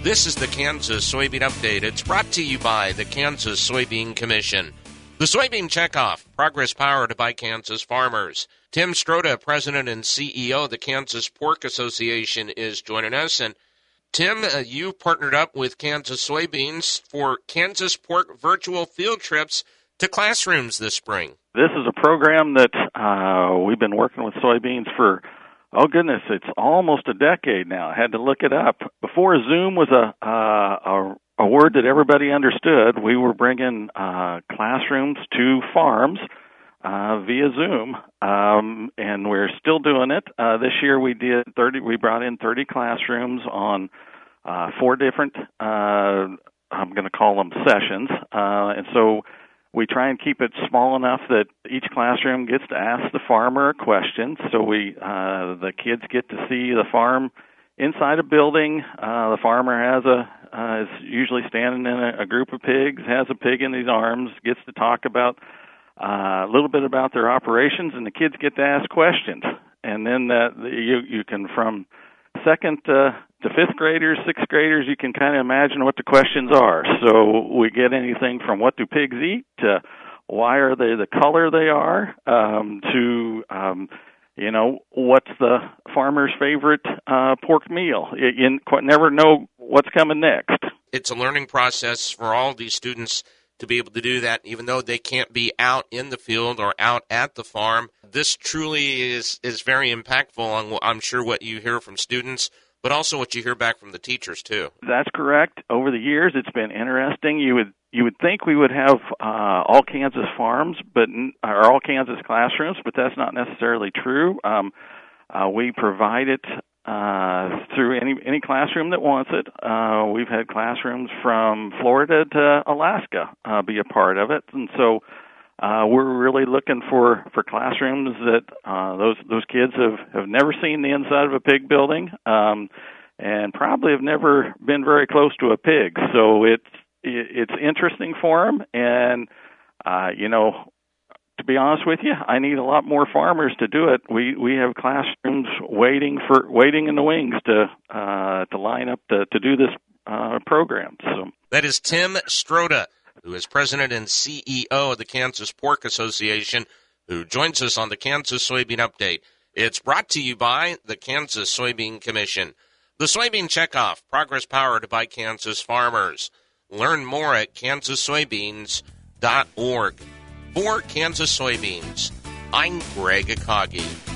This is the Kansas Soybean Update. It's brought to you by the Kansas Soybean Commission. The Soybean Checkoff, progress powered by Kansas farmers. Tim Stroda, President and CEO of the Kansas Pork Association, is joining us. And Tim, you partnered up with Kansas Soybeans for Kansas Pork virtual field trips to classrooms this spring. This is a program that we've been working with soybeans for, oh goodness, it's almost a decade now. I had to look it up. Before Zoom was a word that everybody understood, we were bringing classrooms to farms via Zoom, and we're still doing it. This year we brought in 30 classrooms on 4 different, I'm going to call them sessions, and so we try and keep it small enough that each classroom gets to ask the farmer a question. So the kids get to see the farm inside a building. The farmer is usually standing in a group of pigs, has a pig in his arms, gets to talk about a little bit about their operations, and the kids get to ask questions. And then you can, from second to fifth graders, sixth graders, you can kind of imagine what the questions are. So we get anything from what do pigs eat to why are they the color they are, to what's the farmer's favorite pork meal. You never know what's coming next. It's a learning process for all these students to be able to do that, even though they can't be out in the field or out at the farm. This truly is very impactful on, I'm sure, what you hear from students, but also what you hear back from the teachers, too. That's correct. Over the years, it's been interesting. You would think we would have all Kansas farms, or all Kansas classrooms, but that's not necessarily true. We provide it through any classroom that wants it. We've had classrooms from Florida to Alaska be a part of it, and so we're really looking for classrooms that those kids have never seen the inside of a pig building, and probably have never been very close to a pig. So it's interesting for them, and to be honest with you, I need a lot more farmers to do it. We have classrooms waiting in the wings to line up to do this program. So that is Tim Stroda, who is President and CEO of the Kansas Pork Association, who joins us on the Kansas Soybean Update. It's brought to you by the Kansas Soybean Commission. The Soybean Checkoff, progress powered by Kansas farmers. Learn more at kansassoybeans.org. For Kansas Soybeans, I'm Greg Akagi.